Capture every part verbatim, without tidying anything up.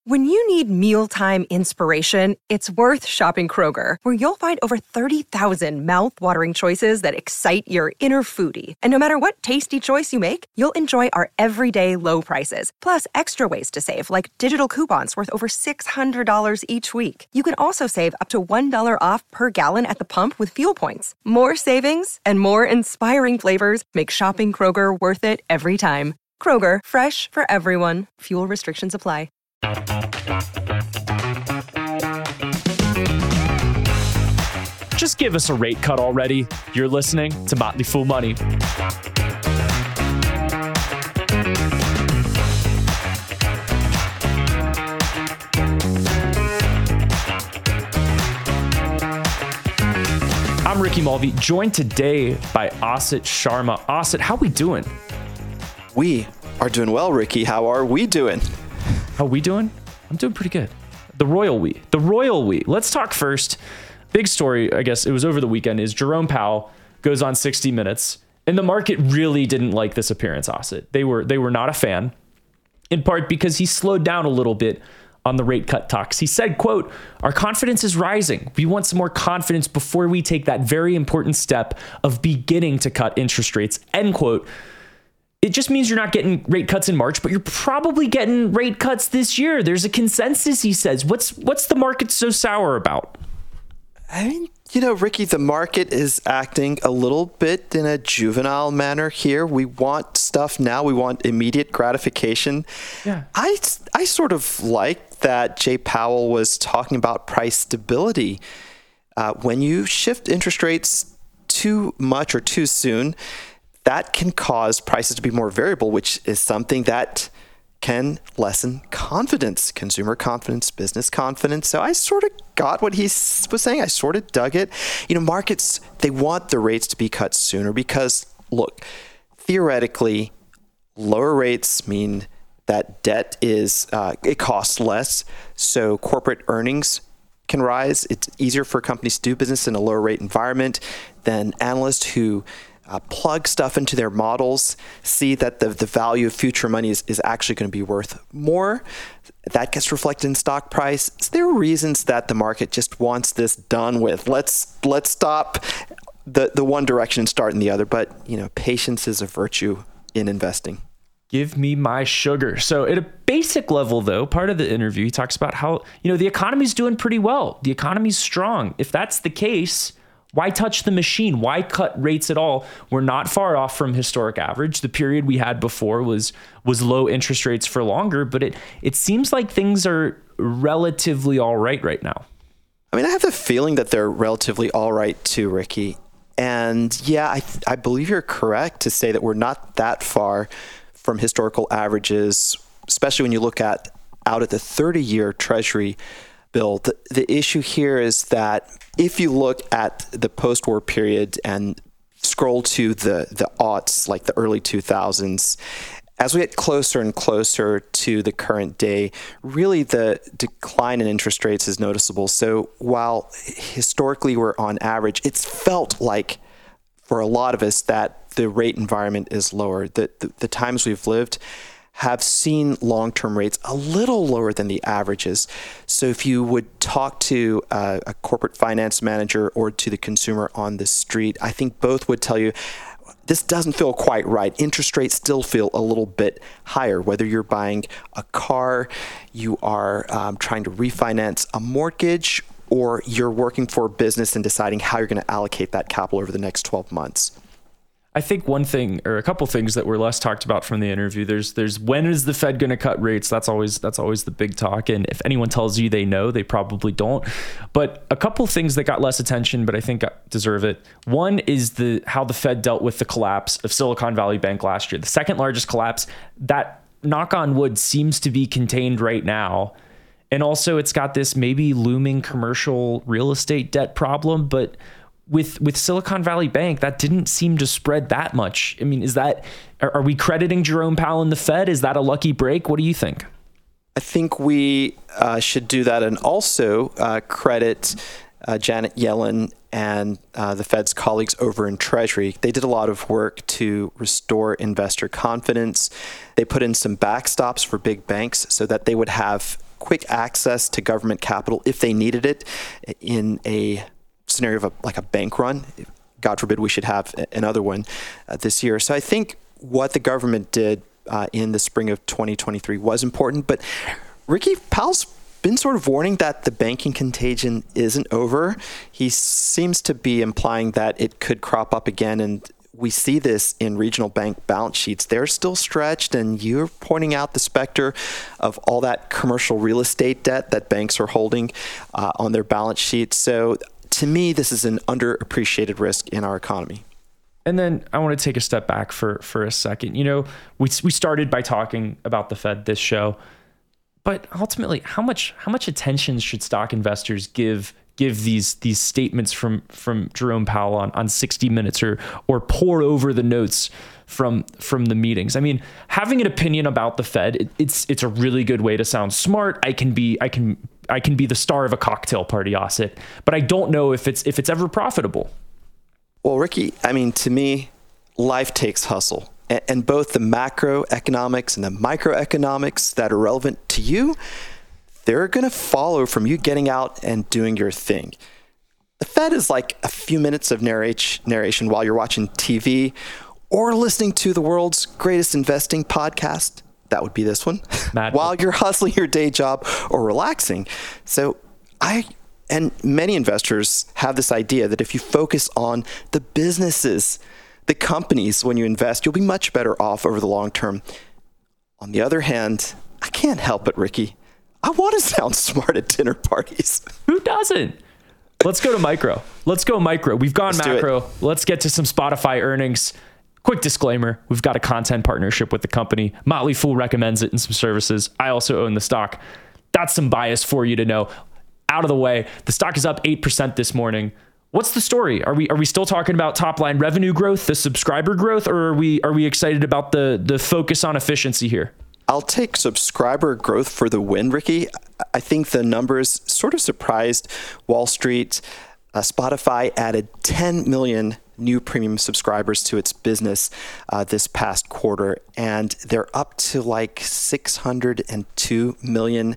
When you need mealtime inspiration, it's worth shopping Kroger, where you'll find over thirty thousand mouth-watering choices that excite your inner foodie. And no matter what tasty choice you make, you'll enjoy our everyday low prices, plus extra ways to save, like digital coupons worth over six hundred dollars each week. You can also save up to one dollar off per gallon at the pump with fuel points. More savings and more inspiring flavors make shopping Kroger worth it every time. Kroger, fresh for everyone. Fuel restrictions apply. Just give us a rate cut already. You're listening to Motley Fool Money. I'm Ricky Mulvey, joined today by Asit Sharma. Asit, how we doing? We are doing well, Ricky. How are we doing? How we doing? I'm doing pretty good. The royal we. The royal we. Let's talk first. Big story, I guess it was over the weekend, is Jerome Powell goes on sixty minutes, and the market really didn't like this appearance, Asit. They were they were not a fan, in part because he slowed down a little bit on the rate cut talks. He said, quote, "Our confidence is rising. We want some more confidence before we take that very important step of beginning to cut interest rates," end quote. It just means you're not getting rate cuts in March, but you're probably getting rate cuts this year. There's a consensus, he says. What's what's the market so sour about? I mean, you know, Ricky, the market is acting a little bit in a juvenile manner here. We want stuff now. We want immediate gratification. Yeah. I, I sort of like that Jay Powell was talking about price stability. Uh, when you shift interest rates too much or too soon, that can cause prices to be more variable, which is something that can lessen confidence, consumer confidence, business confidence. So I sort of got what he was saying. I sort of dug it. You know, markets, they want the rates to be cut sooner because, look, theoretically, lower rates mean that debt is, uh, it costs less. So corporate earnings can rise. It's easier for companies to do business in a lower rate environment than analysts who Uh, plug stuff into their models, see that the, the value of future money is, is actually going to be worth more. That gets reflected in stock price. So there are reasons that the market just wants this done with. Let's let's stop the, the one direction and start in the other. But, you know, patience is a virtue in investing. Give me my sugar. So at a basic level, though, part of the interview, he talks about how, you know, the economy's doing pretty well. The economy's strong. If that's the case, why touch the machine? Why cut rates at all? We're not far off from historic average. The period we had before was was low interest rates for longer, but it it seems like things are relatively all right right now. I mean, I have the feeling that they're relatively all right too, Ricky. And yeah, I I believe you're correct to say that we're not that far from historical averages, especially when you look at out at the thirty-year Treasury bill. The, the issue here is that if you look at the post-war period and scroll to the, the aughts, like the early two thousands, as we get closer and closer to the current day, really the decline in interest rates is noticeable. So while historically we're on average, it's felt like for a lot of us that the rate environment is lower. The, the, the times we've lived have seen long-term rates a little lower than the averages. So if you would talk to uh, a corporate finance manager or to the consumer on the street, I think both would tell you this doesn't feel quite right. Interest rates still feel a little bit higher, whether you're buying a car, you are um, trying to refinance a mortgage, or you're working for a business and deciding how you're going to allocate that capital over the next twelve months. I think one thing or a couple things that were less talked about from the interview, there's there's when is the Fed going to cut rates? That's always that's always the big talk. And if anyone tells you they know, they probably don't. But a couple things that got less attention, but I think deserve it. One is the how the Fed dealt with the collapse of Silicon Valley Bank last year. The second largest collapse, that, knock on wood, seems to be contained right now. And also it's got this maybe looming commercial real estate debt problem, but With with Silicon Valley Bank, that didn't seem to spread that much. I mean, is that, are, are we crediting Jerome Powell and the Fed? Is that a lucky break? What do you think? I think we uh, should do that and also uh, credit uh, Janet Yellen and uh, the Fed's colleagues over in Treasury. They did a lot of work to restore investor confidence. They put in some backstops for big banks so that they would have quick access to government capital if they needed it in a scenario of a, like a bank run. God forbid we should have another one uh, this year. So I think what the government did uh, in the spring of twenty twenty-three was important. But Ricky Powell's been sort of warning that the banking contagion isn't over. He seems to be implying that it could crop up again. And we see this in regional bank balance sheets. They're still stretched. And you're pointing out the specter of all that commercial real estate debt that banks are holding uh, on their balance sheets. So to me, this is an underappreciated risk in our economy. And then I want to take a step back for, for a second. You know, we we started by talking about the Fed this show, but ultimately, how much how much attention should stock investors give give these these statements from from Jerome Powell on, on sixty minutes or or pour over the notes from from the meetings? I mean, having an opinion about the Fed, it, it's it's a really good way to sound smart. I can be I can I can be the star of a cocktail party, Asit, but I don't know if it's if it's ever profitable. Well, Ricky, I mean, to me, life takes hustle. And, and both the macroeconomics and the microeconomics that are relevant to you, they're going to follow from you getting out and doing your thing. The Fed is like a few minutes of narration while you're watching T V or listening to the world's greatest investing podcast. That would be this one. While you're hustling your day job or relaxing. So I and many investors have this idea that if you focus on the businesses, the companies when you invest, you'll be much better off over the long term. On the other hand, I can't help it, Ricky. I want to sound smart at dinner parties. Who doesn't? Let's go to micro. Let's go micro. We've gone Let's macro. Let's get to some Spotify earnings. Quick disclaimer, we've got a content partnership with the company. Motley Fool recommends it in some services. I also own the stock. That's some bias for you to know. Out of the way, the stock is up eight percent this morning. What's the story? Are we are we still talking about top line revenue growth, the subscriber growth, or are we are we excited about the the focus on efficiency here? I'll take subscriber growth for the win, Ricky. I think the numbers sort of surprised Wall Street. Uh, Spotify added ten million new premium subscribers to its business uh, this past quarter, and they're up to like six hundred two million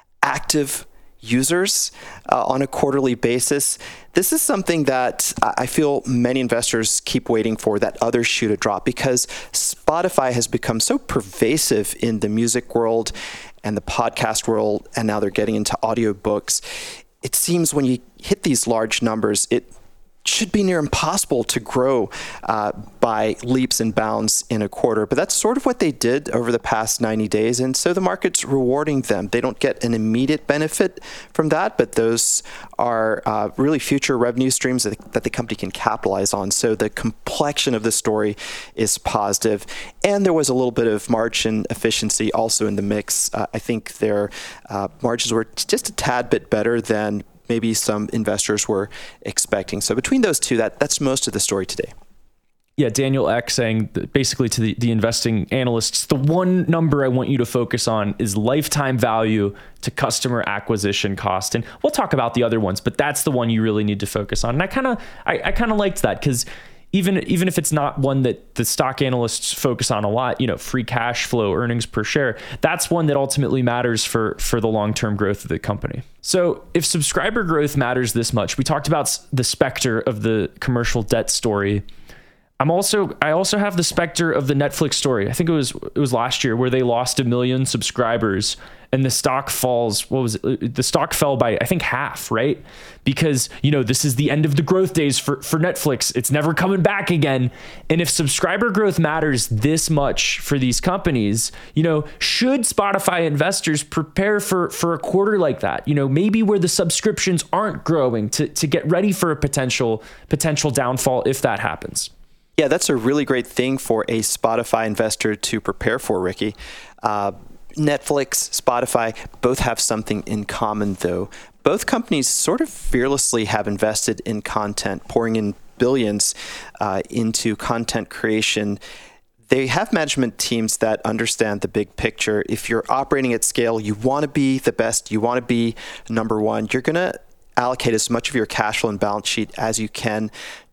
active users uh, on a quarterly basis. This is something that I feel many investors keep waiting for, that other shoe to drop, because Spotify has become so pervasive in the music world and the podcast world, and now they're getting into audiobooks. It seems when you hit these large numbers, it should be near impossible to grow uh, by leaps and bounds in a quarter. But that's sort of what they did over the past ninety days. And so the market's rewarding them. They don't get an immediate benefit from that, but those are uh, really future revenue streams that, that the company can capitalize on. So the complexion of the story is positive. And there was a little bit of margin efficiency also in the mix. Uh, I think their uh, margins were just a tad bit better than maybe some investors were expecting. So between those two, that that's most of the story today. Yeah, Daniel Ek saying that basically to the, the investing analysts, the one number I want you to focus on is lifetime value to customer acquisition cost. And we'll talk about the other ones, but that's the one you really need to focus on. And I kind of I, I kind of liked that, because even even if it's not one that the stock analysts focus on a lot, you know, free cash flow, earnings per share, that's one that ultimately matters for, for the long-term growth of the company. So if subscriber growth matters this much, we talked about the specter of the commercial debt story. I'm also I also have the specter of the Netflix story. I think it was it was last year where they lost a million subscribers and the stock falls. What was it? The stock fell by, I think, half, right? Because, you know, this is the end of the growth days for, for Netflix. It's never coming back again. And if subscriber growth matters this much for these companies, you know, should Spotify investors prepare for, for a quarter like that? You know, maybe where the subscriptions aren't growing to, to get ready for a potential potential downfall if that happens. Yeah, that's a really great thing for a Spotify investor to prepare for, Ricky. Uh, Netflix, Spotify, both have something in common, though. Both companies sort of fearlessly have invested in content, pouring in billions uh, into content creation. They have management teams that understand the big picture. If you're operating at scale, you want to be the best, you want to be number one, you're going to allocate as much of your cash flow and balance sheet as you can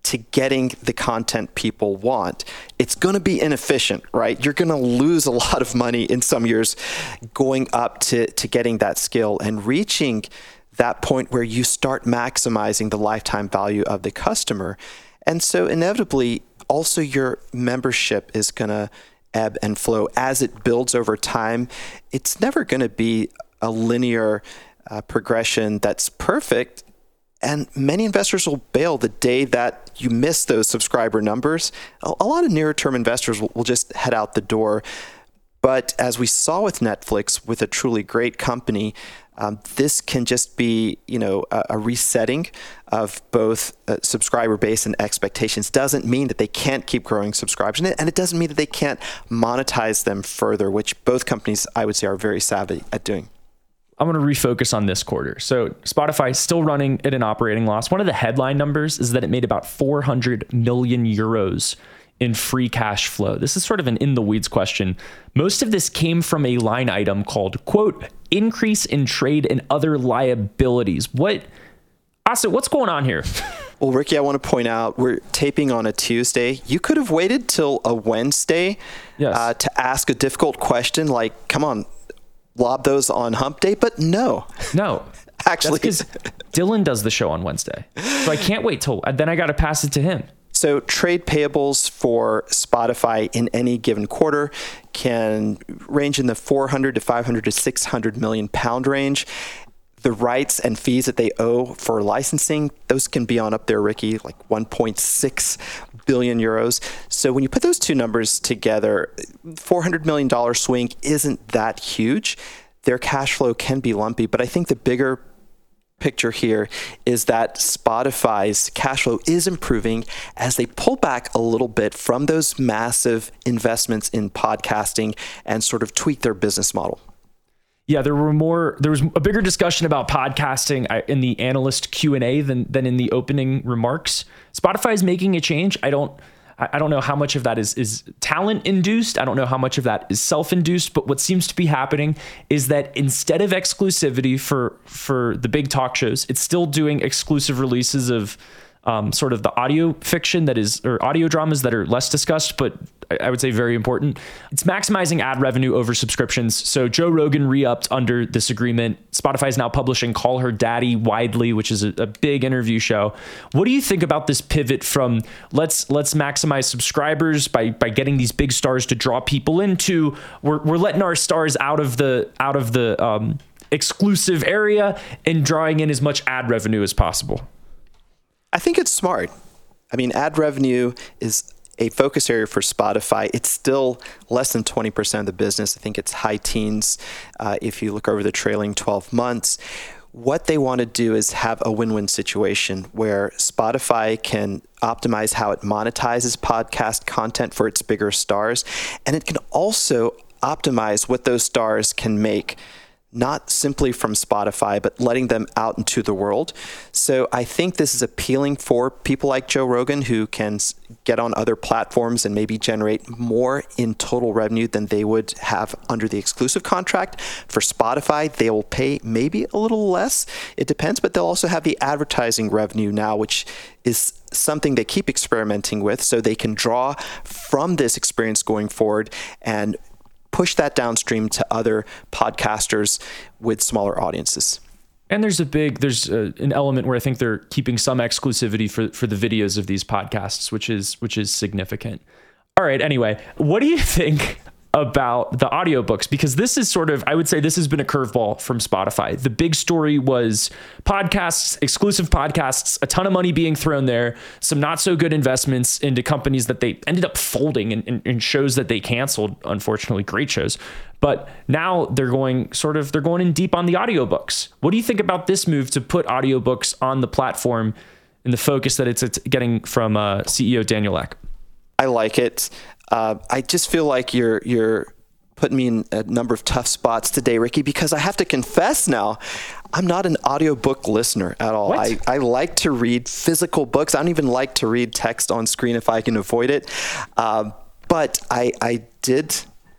to getting the content people want. It's going to be inefficient, right? You're going to lose a lot of money in some years going up to, to getting that skill and reaching that point where you start maximizing the lifetime value of the customer. And so inevitably, also your membership is going to ebb and flow as it builds over time. It's never going to be a linear uh, progression that's perfect. And many investors will bail the day that you miss those subscriber numbers. A, a lot of nearer term investors will, will just head out the door. But as we saw with Netflix, with a truly great company, um, this can just be, you know, a, a resetting of both uh, subscriber base and expectations. Doesn't mean that they can't keep growing subscribers, and it, and it doesn't mean that they can't monetize them further, which both companies, I would say, are very savvy at doing. I'm going to refocus on this quarter. So Spotify is still running at an operating loss. One of the headline numbers is that it made about four hundred million euros in free cash flow. This is sort of an in the weeds question. Most of this came from a line item called, quote, increase in trade and other liabilities. What, Asa, what's going on here? Well, Ricky, I want to point out we're taping on a Tuesday. You could have waited till a Wednesday yes. uh, to ask a difficult question like, come on, lob those on hump day, but no. No. Actually. Because Dylan does the show on Wednesday. So I can't wait till, then I got to pass it to him. So trade payables for Spotify in any given quarter can range in the four hundred to five hundred to six hundred million pound range. The rights and fees that they owe for licensing, those can be on up there, Ricky, like one point six billion euros. So when you put those two numbers together, four hundred million dollars swing isn't that huge. Their cash flow can be lumpy, but I think the bigger picture here is that Spotify's cash flow is improving as they pull back a little bit from those massive investments in podcasting and sort of tweak their business model. Yeah, there were more. There was a bigger discussion about podcasting in the analyst Q and A than than in the opening remarks. Spotify is making a change. I don't. I don't know how much of that is is talent induced. I don't know how much of that is self-induced. But what seems to be happening is that instead of exclusivity for for the big talk shows, it's still doing exclusive releases of um, sort of the audio fiction that is, or audio dramas that are less discussed, but I would say very important. It's maximizing ad revenue over subscriptions. So Joe Rogan re-upped under this agreement. Spotify is now publishing Call Her Daddy widely, which is a, a big interview show. What do you think about this pivot from let's let's maximize subscribers by by getting these big stars to draw people into we're we're letting our stars out of the out of the um, exclusive area and drawing in as much ad revenue as possible? I think it's smart. I mean, ad revenue is a focus area for Spotify. It's still less than twenty percent of the business. I think it's high teens uh, if you look over the trailing twelve months. What they want to do is have a win-win situation where Spotify can optimize how it monetizes podcast content for its bigger stars, and it can also optimize what those stars can make, not simply from Spotify, but letting them out into the world. So I think this is appealing for people like Joe Rogan who can get on other platforms and maybe generate more in total revenue than they would have under the exclusive contract. For Spotify, they will pay maybe a little less. It depends, but they'll also have the advertising revenue now, which is something they keep experimenting with, so they can draw from this experience going forward and push that downstream to other podcasters with smaller audiences. And there's a big, there's a, an element where I think they're keeping some exclusivity for, for the videos of these podcasts, which is, which is significant. All right. Anyway, what do you think about the audiobooks? Because this is sort of, I would say this has been a curveball from Spotify. The big story was podcasts, exclusive podcasts, a ton of money being thrown there, some not so good investments into companies that they ended up folding and, and, and shows that they canceled, unfortunately, great shows. But now they're going sort of, they're going in deep on the audiobooks. What do you think about this move to put audiobooks on the platform and the focus that it's, it's getting from uh, C E O Daniel Ek? I like it. Uh, I just feel like you're you're putting me in a number of tough spots today, Ricky, because I have to confess now, I'm not an audiobook listener at all. I, I like to read physical books. I don't even like to read text on screen if I can avoid it. Uh, but I, I did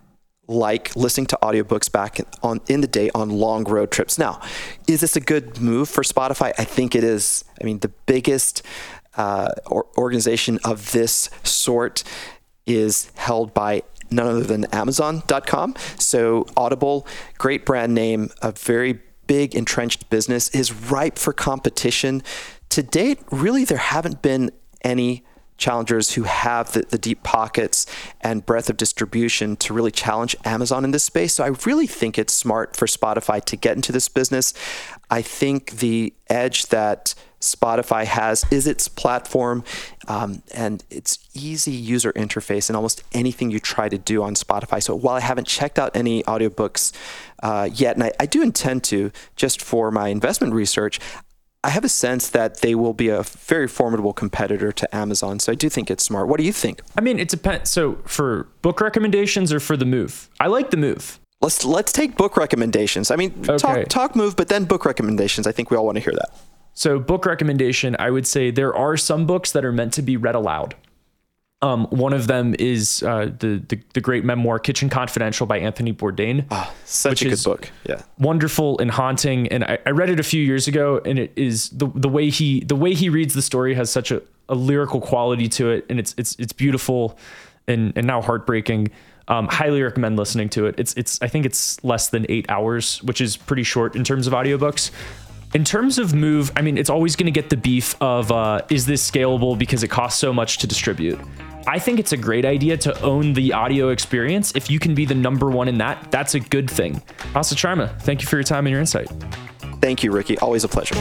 like listening to audiobooks back on in the day on long road trips. Now, is this a good move for Spotify? I think it is. I mean, the biggest uh, or organization of this sort is held by none other than Amazon dot com. So Audible, great brand name, a very big entrenched business, is ripe for competition. To date, really, there haven't been any challengers who have the, the deep pockets and breadth of distribution to really challenge Amazon in this space. So I really think it's smart for Spotify to get into this business. I think the edge that Spotify has is its platform um, and its easy user interface and almost anything you try to do on Spotify. So while I haven't checked out any audiobooks uh, yet, and I, I do intend to just for my investment research, I have a sense that they will be a very formidable competitor to Amazon. So I do think it's smart. What do you think? I mean, it depends. So for book recommendations or for the move? I like the move. Let's let's take book recommendations. I mean, okay. talk talk move, but then book recommendations. I think we all want to hear that. So book recommendation, I would say there are some books that are meant to be read aloud. Um, one of them is uh, the, the the great memoir Kitchen Confidential by Anthony Bourdain. Oh, such a good book. Yeah, wonderful and haunting. And I, I read it a few years ago, and it is the the way he the way he reads the story has such a, a lyrical quality to it, and it's it's it's beautiful and and now heartbreaking. Um, highly recommend listening to it. It's it's I think it's less than eight hours, which is pretty short in terms of audiobooks. In terms of move, I mean, it's always going to get the beef of, uh, is this scalable because it costs so much to distribute? I think it's a great idea to own the audio experience. If you can be the number one in that, that's a good thing. Asa Sharma, thank you for your time and your insight. Thank you, Ricky. Always a pleasure.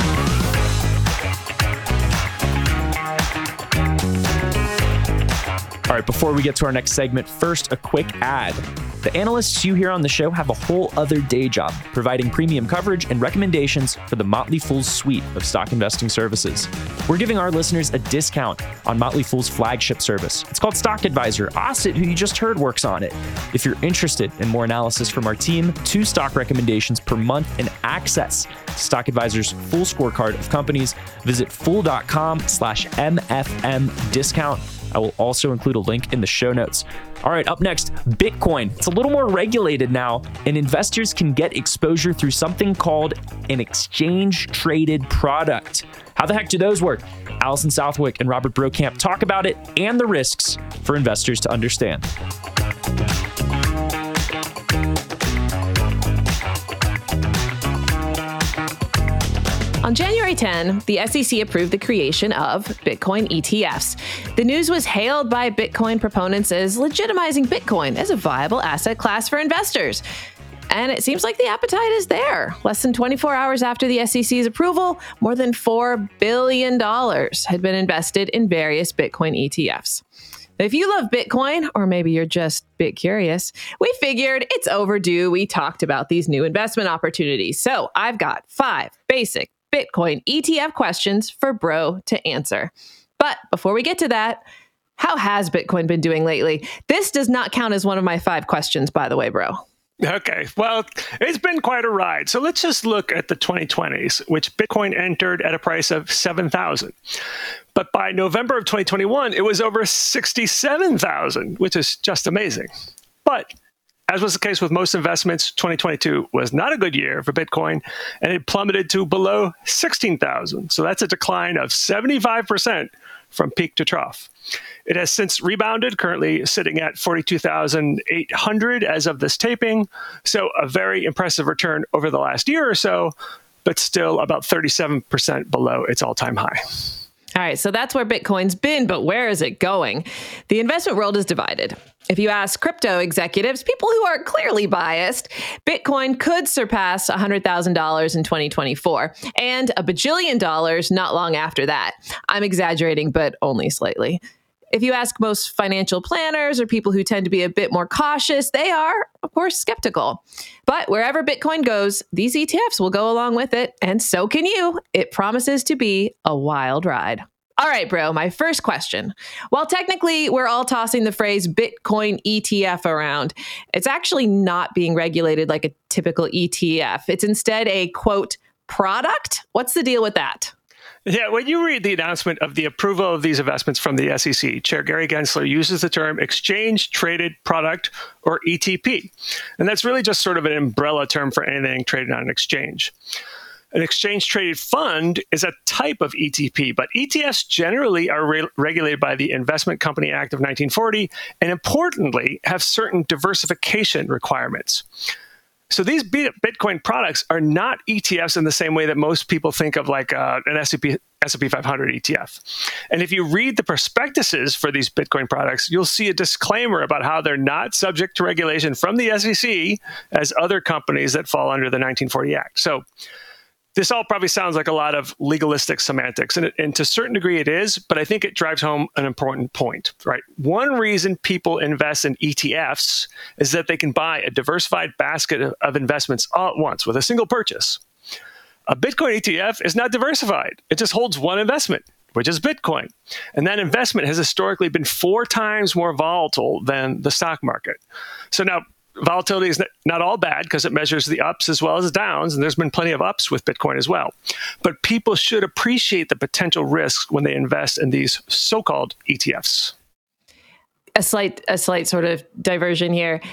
All right, before we get to our next segment, first, a quick ad. The analysts you hear on the show have a whole other day job, providing premium coverage and recommendations for the Motley Fool's suite of stock investing services. We're giving our listeners a discount on Motley Fool's flagship service. It's called Stock Advisor. Asit, who you just heard, works on it. If you're interested in more analysis from our team, two stock recommendations per month, and access to Stock Advisor's full scorecard of companies, visit fool.com slash MFM discount. I will also include a link in the show notes. All right, up next, Bitcoin. It's a little more regulated now, and investors can get exposure through something called an exchange-traded product. How the heck do those work? Allison Southwick and Robert Brokamp talk about it and the risks for investors to understand. On January tenth, the S E C approved the creation of Bitcoin E T Fs. The news was hailed by Bitcoin proponents as legitimizing Bitcoin as a viable asset class for investors. And it seems like the appetite is there. Less than twenty-four hours after the S E C's approval, more than four billion dollars had been invested in various Bitcoin E T Fs. If you love Bitcoin, or maybe you're just bit curious, we figured it's overdue we talked about these new investment opportunities. So I've got five basic Bitcoin E T F questions for Bro to answer. But before we get to that, how has Bitcoin been doing lately? This does not count as one of my five questions, by the way, Bro. Okay, well, it's been quite a ride. So let's just look at the twenty twenties, which Bitcoin entered at a price of seven thousand. But by November of twenty twenty-one, it was over sixty-seven thousand, which is just amazing. But as was the case with most investments, twenty twenty-two was not a good year for Bitcoin, and it plummeted to below sixteen thousand. So that's a decline of seventy-five percent from peak to trough. It has since rebounded, currently sitting at forty-two thousand eight hundred as of this taping. So a very impressive return over the last year or so, but still about thirty-seven percent below its all-time high. All right, so that's where Bitcoin's been, but where is it going? The investment world is divided. If you ask crypto executives, people who are clearly biased, Bitcoin could surpass one hundred thousand dollars in twenty twenty-four and a bajillion dollars not long after that. I'm exaggerating, but only slightly. If you ask most financial planners or people who tend to be a bit more cautious, they are, of course, skeptical. But wherever Bitcoin goes, these E T Fs will go along with it, and so can you. It promises to be a wild ride. All right, Bro, my first question. While technically we're all tossing the phrase Bitcoin E T F around, it's actually not being regulated like a typical E T F. It's instead a, quote, product? What's the deal with that? Yeah, when you read the announcement of the approval of these investments from the S E C, Chair Gary Gensler uses the term Exchange Traded Product, or E T P. And that's really just sort of an umbrella term for anything traded on an exchange. An exchange-traded fund is a type of E T P, but E T Fs generally are re- regulated by the Investment Company Act of nineteen forty, and importantly, have certain diversification requirements. So these Bitcoin products are not E T Fs in the same way that most people think of like uh, an S and P five hundred E T F. And if you read the prospectuses for these Bitcoin products, you'll see a disclaimer about how they're not subject to regulation from the S E C as other companies that fall under the nineteen forty Act. So this all probably sounds like a lot of legalistic semantics, and, it, and to a certain degree it is, but I think it drives home an important point, right? One reason people invest in E T Fs is that they can buy a diversified basket of, of investments all at once with a single purchase. A Bitcoin E T F is not diversified. It just holds one investment, which is Bitcoin. And that investment has historically been four times more volatile than the stock market. So now, volatility is not all bad because it measures the ups as well as the downs, and there's been plenty of ups with Bitcoin as well. But people should appreciate the potential risks when they invest in these so-called E T Fs. A slight, a slight sort of diversion here.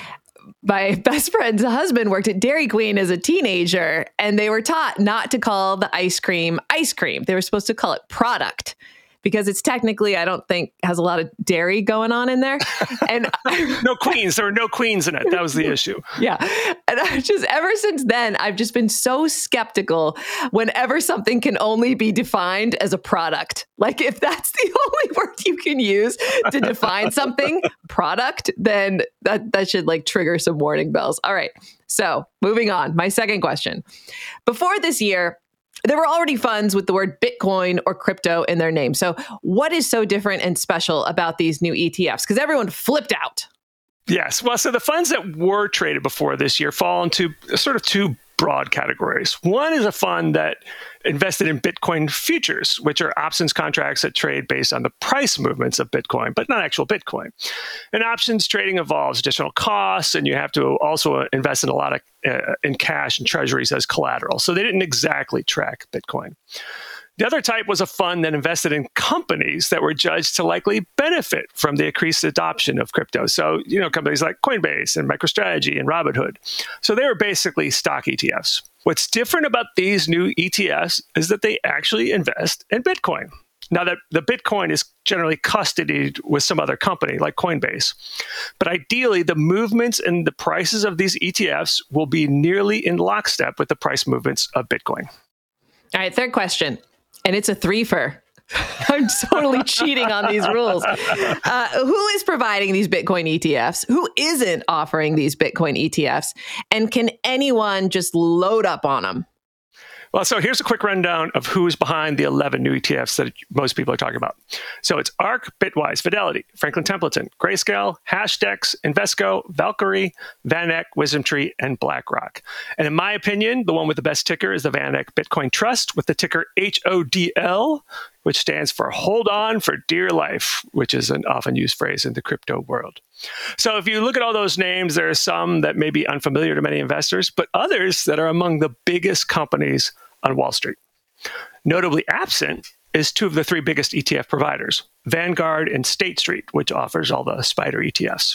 My best friend's husband worked at Dairy Queen as a teenager, and they were taught not to call the ice cream ice cream. They were supposed to call it product, because it's technically, I don't think, has a lot of dairy going on in there. And no queens. There were no queens in it. That was the issue. Yeah. And I just, ever since then, I've just been so skeptical whenever something can only be defined as a product. Like, if that's the only word you can use to define something, product, then that, that should like trigger some warning bells. All right. So moving on. My second question. Before this year, there were already funds with the word Bitcoin or crypto in their name. So what is so different and special about these new E T Fs? Because everyone flipped out. Yes. Well, so the funds that were traded before this year fall into sort of two broad categories. One is a fund that invested in Bitcoin futures, which are options contracts that trade based on the price movements of Bitcoin, but not actual Bitcoin. And options trading involves additional costs, and you have to also invest in a lot of uh, in cash and treasuries as collateral. So they didn't exactly track Bitcoin. The other type was a fund that invested in companies that were judged to likely benefit from the increased adoption of crypto. So, you know, companies like Coinbase and MicroStrategy and Robinhood. So they were basically stock E T Fs. What's different about these new E T Fs is that they actually invest in Bitcoin. Now, that the Bitcoin is generally custodied with some other company like Coinbase. But ideally, the movements and the prices of these E T Fs will be nearly in lockstep with the price movements of Bitcoin. All right, third question. And it's a threefer. I'm totally cheating on these rules. Uh, who is providing these Bitcoin E T Fs? Who isn't offering these Bitcoin E T Fs? And can anyone just load up on them? Well, so here's a quick rundown of who's behind the eleven new E T Fs that most people are talking about. So it's ARK, Bitwise, Fidelity, Franklin Templeton, Grayscale, Hashdex, Invesco, Valkyrie, VanEck, WisdomTree, and BlackRock. And in my opinion, the one with the best ticker is the VanEck Bitcoin Trust with the ticker H O D L, which stands for Hold On for Dear Life, which is an often used phrase in the crypto world. So if you look at all those names, there are some that may be unfamiliar to many investors, but others that are among the biggest companies on Wall Street. Notably absent is two of the three biggest E T F providers, Vanguard and State Street, which offers all the SPDR E T Fs.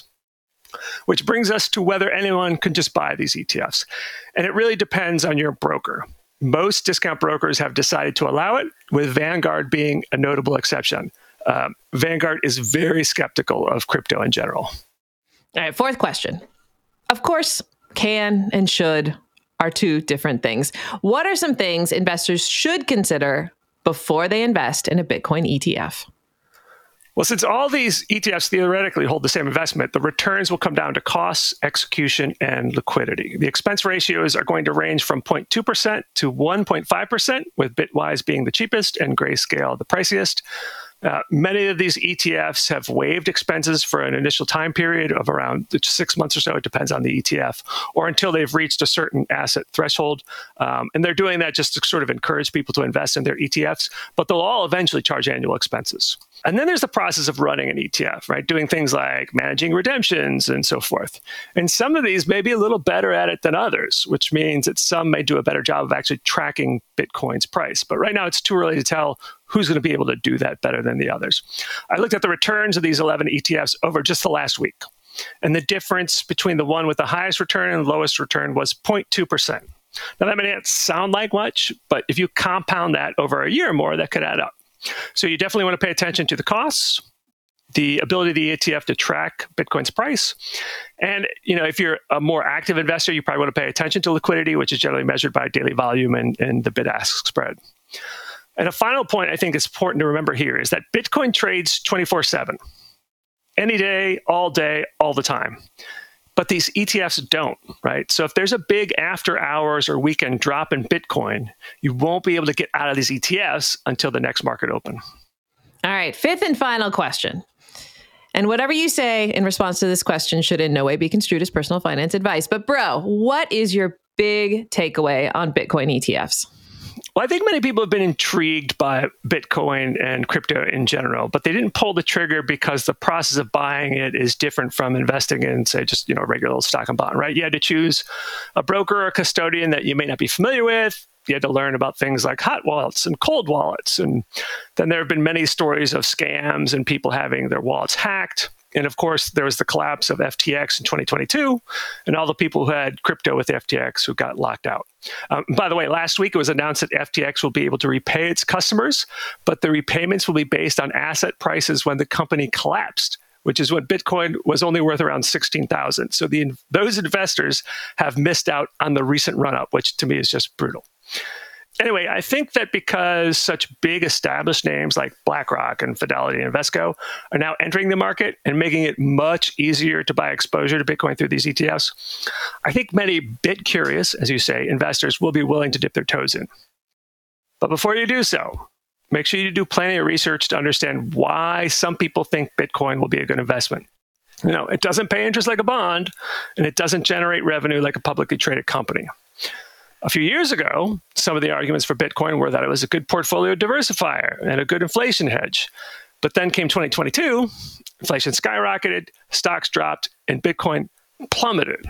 Which brings us to whether anyone can just buy these E T Fs. And it really depends on your broker. Most discount brokers have decided to allow it, with Vanguard being a notable exception. Um, Vanguard is very skeptical of crypto in general. All right, fourth question. Of course, can and should are two different things. What are some things investors should consider before they invest in a Bitcoin E T F? Well, since all these E T Fs theoretically hold the same investment, the returns will come down to costs, execution, and liquidity. The expense ratios are going to range from zero point two percent to one point five percent, with Bitwise being the cheapest and Grayscale the priciest. Uh, many of these E T Fs have waived expenses for an initial time period of around six months or so. It depends on the E T F, or until they've reached a certain asset threshold. Um, and they're doing that just to sort of encourage people to invest in their E T Fs, but they'll all eventually charge annual expenses. And then there's the process of running an E T F, right? Doing things like managing redemptions and so forth. And some of these may be a little better at it than others, which means that some may do a better job of actually tracking Bitcoin's price. But right now it's too early to tell who's going to be able to do that better than the others. I looked at the returns of these eleven E T Fs over just the last week. And the difference between the one with the highest return and lowest return was zero point two percent. Now, that may not sound like much, but if you compound that over a year or more, that could add up. So you definitely want to pay attention to the costs, the ability of the E T F to track Bitcoin's price. And, you know, if you're a more active investor, you probably want to pay attention to liquidity, which is generally measured by daily volume and, and the bid-ask spread. And a final point I think is important to remember here is that Bitcoin trades twenty-four seven, any day, all day, all the time. But these E T Fs don't, right? So if there's a big after hours or weekend drop in Bitcoin, you won't be able to get out of these E T Fs until the next market open. All right, fifth and final question. And whatever you say in response to this question should in no way be construed as personal finance advice. But bro, what is your big takeaway on Bitcoin E T Fs? Well, I think many people have been intrigued by Bitcoin and crypto in general, but they didn't pull the trigger because the process of buying it is different from investing in, say, just, you know, regular old stock and bond, right? You had to choose a broker or a custodian that you may not be familiar with. You had to learn about things like hot wallets and cold wallets. And then there have been many stories of scams and people having their wallets hacked. And of course, there was the collapse of F T X in twenty twenty-two and all the people who had crypto with F T X who got locked out. Um, by the way, last week it was announced that F T X will be able to repay its customers, but the repayments will be based on asset prices when the company collapsed, which is when Bitcoin was only worth around sixteen thousand. So the, those investors have missed out on the recent run-up, which to me is just brutal. Anyway, I think that because such big established names like BlackRock and Fidelity and Invesco are now entering the market and making it much easier to buy exposure to Bitcoin through these E T Fs, I think many bit curious, as you say, investors will be willing to dip their toes in. But before you do so, make sure you do plenty of research to understand why some people think Bitcoin will be a good investment. You know, it doesn't pay interest like a bond, and it doesn't generate revenue like a publicly traded company. A few years ago, some of the arguments for Bitcoin were that it was a good portfolio diversifier and a good inflation hedge. But then came twenty twenty-two, inflation skyrocketed, stocks dropped, and Bitcoin plummeted.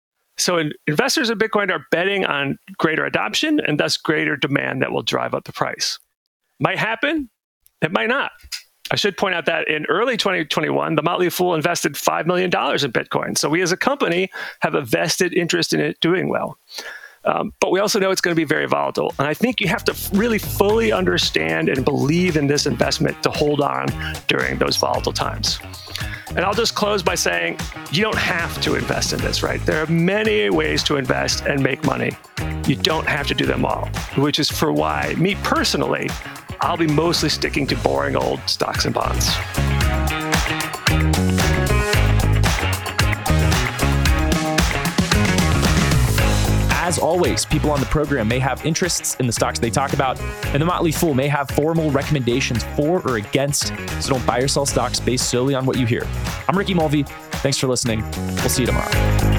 So in, investors in Bitcoin are betting on greater adoption and thus greater demand that will drive up the price. Might happen, it might not. I should point out that in early twenty twenty-one, the Motley Fool invested five million dollars in Bitcoin. So we as a company have a vested interest in it doing well. Um, but we also know it's going to be very volatile. And I think you have to really fully understand and believe in this investment to hold on during those volatile times. And I'll just close by saying you don't have to invest in this, right? There are many ways to invest and make money. You don't have to do them all, which is for why, me personally, I'll be mostly sticking to boring old stocks and bonds. As always, people on the program may have interests in the stocks they talk about, and the Motley Fool may have formal recommendations for or against, so don't buy or sell stocks based solely on what you hear. I'm Ricky Mulvey. Thanks for listening. We'll see you tomorrow.